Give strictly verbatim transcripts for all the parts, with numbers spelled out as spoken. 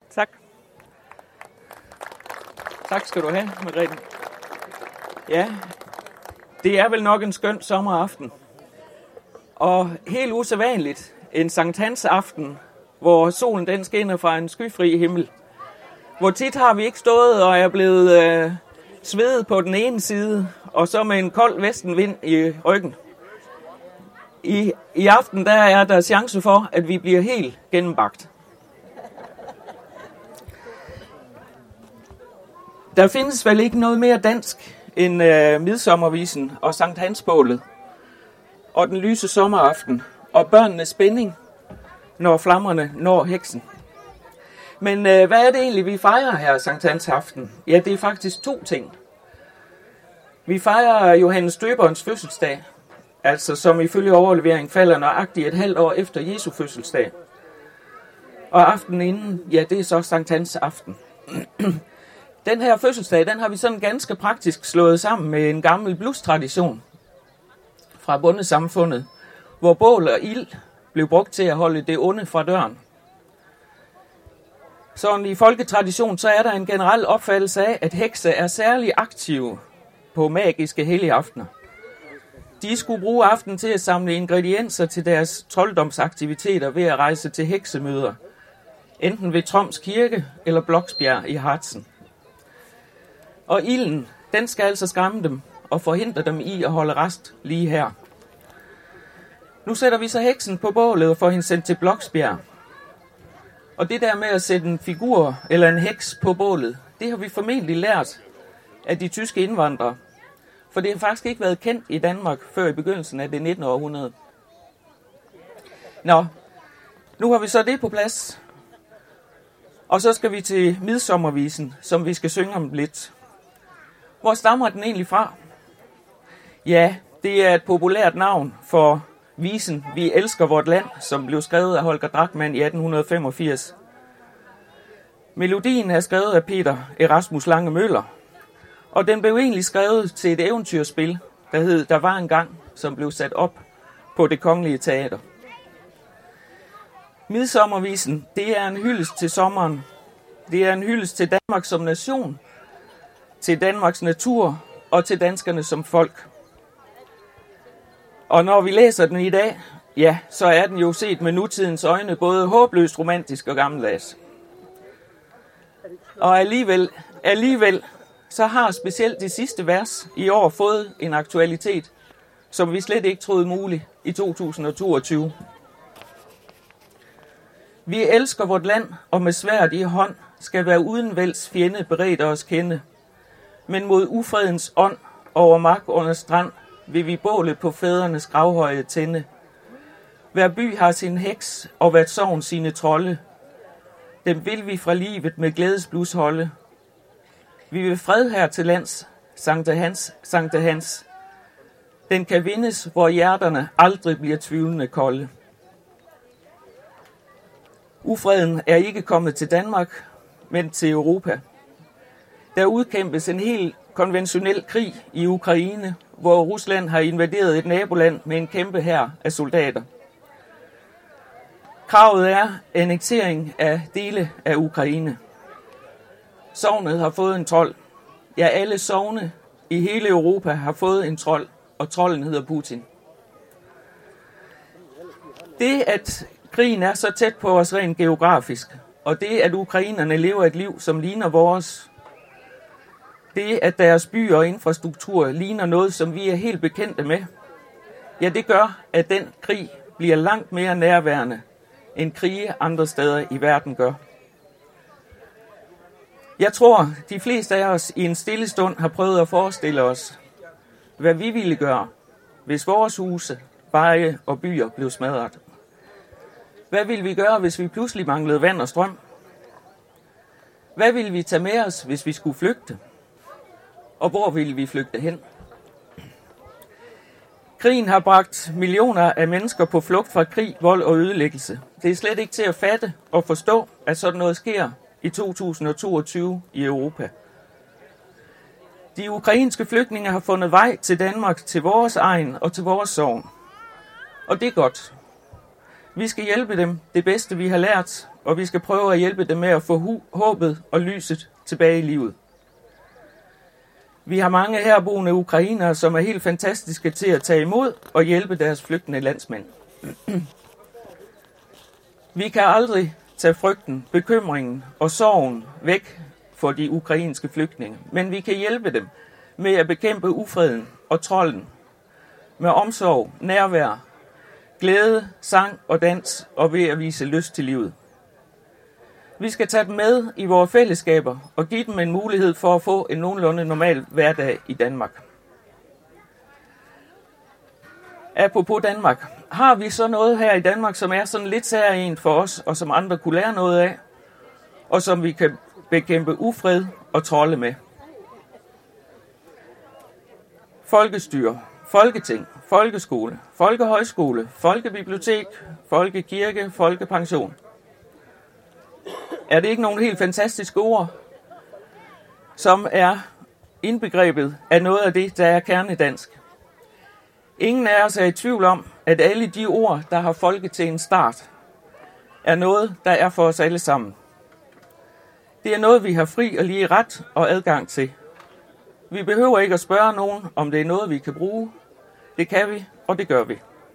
Tak. Tak skal du have, Margrethe. Ja, det er vel nok en skøn sommeraften. Og helt usædvanligt en Sankt Hans aften, hvor solen den skinner fra en skyfri himmel. Hvor tit har vi ikke stået og er blevet øh, svedet på den ene side, og så med en kold vestenvind i ryggen. I, I aften der er der chance for, at vi bliver helt gennembagt. Der findes vel ikke noget mere dansk end øh, midsommervisen og Sankt Hans-bålet og den lyse sommeraften og børnenes spænding, når flammerne når heksen. Men øh, hvad er det egentlig, vi fejrer her Sankt Hans aften? Ja, det er faktisk to ting. Vi fejrer Johannes Døberens fødselsdag, altså som ifølge overlevering falder nøjagtigt et halvt år efter Jesu fødselsdag. Og aftenen inden, ja, det er så Sankt Hans aften. Den her fødselsdag, den har vi sådan ganske praktisk slået sammen med en gammel blustradition fra bondesamfundet, hvor bål og ild blev brugt til at holde det onde fra døren. Sådan i folketradition, så er der en generel opfattelse af, at hekse er særlig aktive på magiske helligaftener. De skulle bruge aftenen til at samle ingredienser til deres trolddomsaktiviteter ved at rejse til heksemøder, enten ved Troms Kirke eller Bloksbjerg i Harzen. Og ilden, den skal altså skræmme dem og forhindre dem i at holde rest lige her. Nu sætter vi så heksen på bålet og får hende sendt til Bloksbjerg. Og det der med at sætte en figur eller en heks på bålet, det har vi formentlig lært af de tyske indvandrere. For det har faktisk ikke været kendt i Danmark før i begyndelsen af det nittende århundrede. Nå, nu har vi så det på plads. Og så skal vi til midsommervisen, som vi skal synge om lidt. Hvor stammer den egentlig fra? Ja, det er et populært navn for visen Vi elsker vort land, som blev skrevet af Holger Drachmann i atten femogfirs. Melodien er skrevet af Peter Erasmus Lange Møller, og den blev egentlig skrevet til et eventyrspil, der hed Der var en gang, som blev sat op på Det Kongelige Teater. Midsommervisen, det er en hyldest til sommeren. Det er en hyldest til Danmark som nation, til Danmarks natur og til danskerne som folk. Og når vi læser den i dag, ja, så er den jo set med nutidens øjne både håbløst romantisk og gammeldags. Og alligevel, alligevel, så har specielt det sidste vers i år fået en aktualitet, som vi slet ikke troede mulig i to tusind og toogtyve. Vi elsker vort land, og med sværd i hånd skal være uden væls fjende beredt os kende. Men mod ufredens ånd over mark under strand vil vi bålet på fædrenes gravhøje tænde. Hver by har sin heks, og hvert sogn sine trolde. Dem vil vi fra livet med glædesblus holde. Vi vil fred her til lands, Sankte Hans, Sankte Hans. Den kan vindes, hvor hjerterne aldrig bliver tvivlende kolde. Ufreden er ikke kommet til Danmark, men til Europa. Der udkæmpes en helt konventionel krig i Ukraine, hvor Rusland har invaderet et naboland med en kæmpe hær af soldater. Kravet er annektering af dele af Ukraine. Sognet har fået en trold. Ja, alle sogne i hele Europa har fået en trold, og trolden hedder Putin. Det, at krigen er så tæt på os rent geografisk, og det, at ukrainerne lever et liv, som ligner vores, det, at deres byer og infrastruktur ligner noget, som vi er helt bekendte med, ja, det gør, at den krig bliver langt mere nærværende, end krige andre steder i verden gør. Jeg tror, de fleste af os i en stille stund har prøvet at forestille os, hvad vi ville gøre, hvis vores huse, veje og byer blev smadret. Hvad ville vi gøre, hvis vi pludselig manglede vand og strøm? Hvad ville vi tage med os, hvis vi skulle flygte? Og hvor ville vi flygte hen? Krigen har bragt millioner af mennesker på flugt fra krig, vold og ødelæggelse. Det er slet ikke til at fatte og forstå, at sådan noget sker i to tusind og toogtyve i Europa. De ukrainske flygtninge har fundet vej til Danmark, til vores egen og til vores sogn. Og det er godt. Vi skal hjælpe dem det bedste, vi har lært, og vi skal prøve at hjælpe dem med at få hu- håbet og lyset tilbage i livet. Vi har mange herboende ukrainere, som er helt fantastiske til at tage imod og hjælpe deres flygtende landsmænd. Vi kan aldrig tage frygten, bekymringen og sorgen væk for de ukrainske flygtninge, men vi kan hjælpe dem med at bekæmpe ufreden og trolden med omsorg, nærvær, glæde, sang og dans og ved at vise lyst til livet. Vi skal tage dem med i vores fællesskaber og give dem en mulighed for at få en nogenlunde normal hverdag i Danmark. Apropos Danmark, har vi så noget her i Danmark, som er sådan lidt særligt for os, og som andre kunne lære noget af, og som vi kan bekæmpe ufred og trolde med? Folkestyre, folketing, folkeskole, folkehøjskole, folkebibliotek, folkekirke, folkepension. Er det ikke nogle helt fantastiske ord, som er indbegrebet af noget af det, der er kernedansk? Ingen af os er i tvivl om, at alle de ord, der har folke til en start, er noget, der er for os alle sammen. Det er noget, vi har fri og lige ret og adgang til. Vi behøver ikke at spørge nogen, om det er noget, vi kan bruge. Det kan vi, og det gør vi.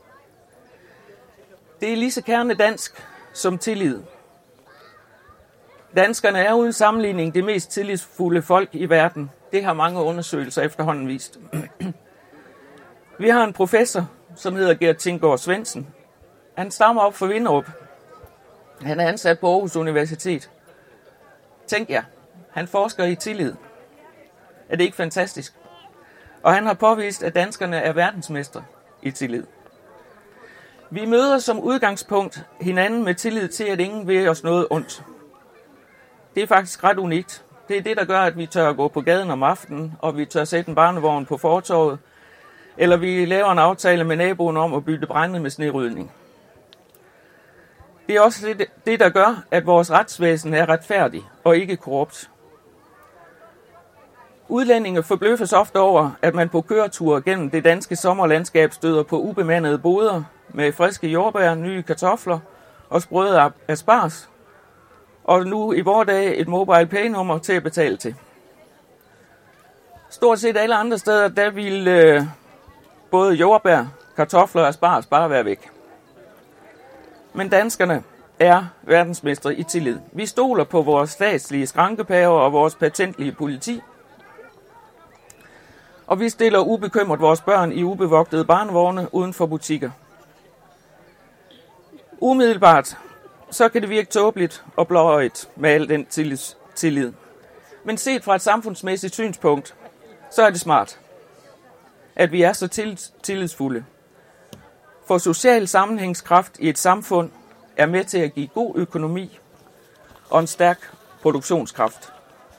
Det er lige så kernedansk som tillid. Danskerne er uden sammenligning det mest tillidsfulde folk i verden. Det har mange undersøgelser efterhånden vist. Vi har en professor, som hedder Gert Tinggaard Svendsen. Han stammer op fra Vinderup. Han er ansat på Aarhus Universitet. Tænk jer, han forsker i tillid. Er det ikke fantastisk? Og han har påvist, at danskerne er verdensmestre i tillid. Vi møder som udgangspunkt hinanden med tillid til, at ingen vil os noget ondt. Det er faktisk ret unikt. Det er det, der gør, at vi tør at gå på gaden om aftenen, og vi tør sætte en barnevogn på fortovet, eller vi laver en aftale med naboen om at bytte brænde med snerydning. Det er også det, det, der gør, at vores retsvæsen er retfærdig og ikke korrupt. Udlændinge forbløffes ofte over, at man på køreture gennem det danske sommerlandskab støder på ubemandede boder med friske jordbær, nye kartofler og sprøde asparges, og nu i vore dage et mobile pay-nummer til at betale til. Stort set alle andre steder, der vil øh, både jordbær, kartofler og asparges bare være væk. Men danskerne er verdensmestre i tillid. Vi stoler på vores statslige skrankepaver og vores patentlige politi. Og vi stiller ubekymret vores børn i ubevogtede barnevogne uden for butikker. Umiddelbart så kan det virke tåbeligt og blåøjet med al den tillid. Men set fra et samfundsmæssigt synspunkt, så er det smart, at vi er så tillidsfulde. For social sammenhængskraft i et samfund er med til at give god økonomi og en stærk produktionskraft.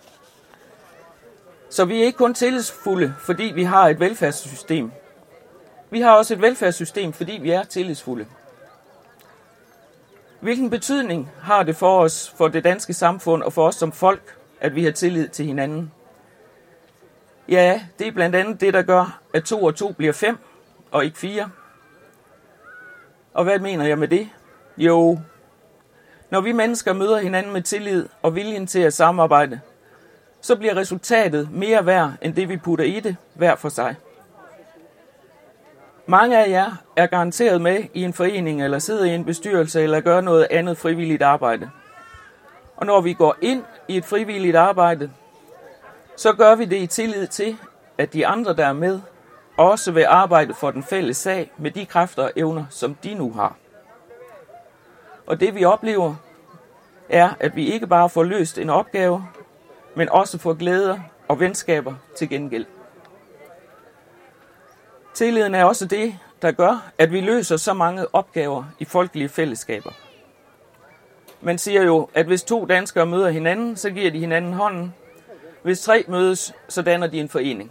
Så vi er ikke kun tillidsfulde, fordi vi har et velfærdssystem. Vi har også et velfærdssystem, fordi vi er tillidsfulde. Hvilken betydning har det for os, for det danske samfund og for os som folk, at vi har tillid til hinanden? Ja, det er blandt andet det, der gør, at to og to bliver fem og ikke fire. Og hvad mener jeg med det? Jo, når vi mennesker møder hinanden med tillid og viljen til at samarbejde, så bliver resultatet mere værd end det, vi putter i det, hver for sig. Mange af jer er garanteret med i en forening, eller sidder i en bestyrelse, eller gør noget andet frivilligt arbejde. Og når vi går ind i et frivilligt arbejde, så gør vi det i tillid til, at de andre, der er med, også vil arbejde for den fælles sag med de kræfter og evner, som de nu har. Og det vi oplever, er, at vi ikke bare får løst en opgave, men også får glæder og venskaber til gengæld. Tilliden er også det, der gør, at vi løser så mange opgaver i folkelige fællesskaber. Man siger jo, at hvis to danskere møder hinanden, så giver de hinanden hånden. Hvis tre mødes, så danner de en forening.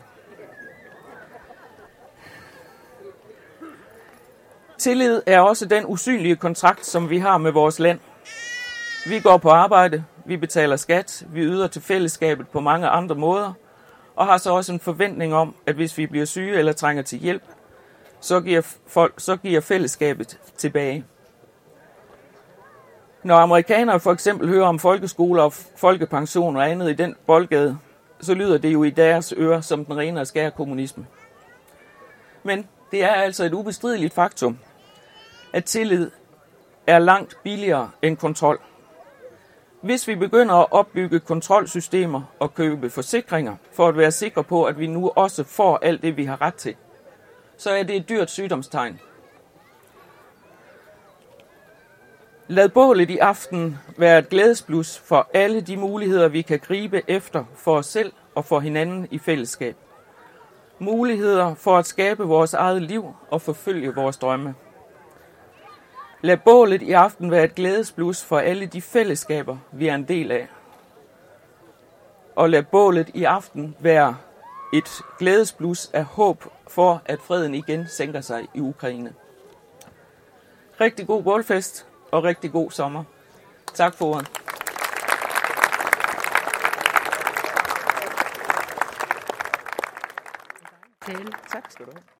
Tillid er også den usynlige kontrakt, som vi har med vores land. Vi går på arbejde, vi betaler skat, vi yder til fællesskabet på mange andre måder, og har så også en forventning om, at hvis vi bliver syge eller trænger til hjælp, så giver, folk, så giver fællesskabet tilbage. Når amerikanere for eksempel hører om folkeskoler og folkepension og andet i den boldgade, så lyder det jo i deres ører som den rene og skære kommunisme. Men det er altså et ubestrideligt faktum, at tillid er langt billigere end kontrol. Hvis vi begynder at opbygge kontrolsystemer og købe forsikringer for at være sikre på, at vi nu også får alt det, vi har ret til, så er det et dyrt sygdomstegn. Lad bålet i aften være et glædesblus for alle de muligheder, vi kan gribe efter for os selv og for hinanden i fællesskab. Muligheder for at skabe vores eget liv og forfølge vores drømme. Lad bålet i aften være et glædesblus for alle de fællesskaber, vi er en del af. Og lad bålet i aften være et glædesblus af håb for, at freden igen sænker sig i Ukraine. Rigtig god bålfest og rigtig god sommer. Tak for ordet. Tak skal du have.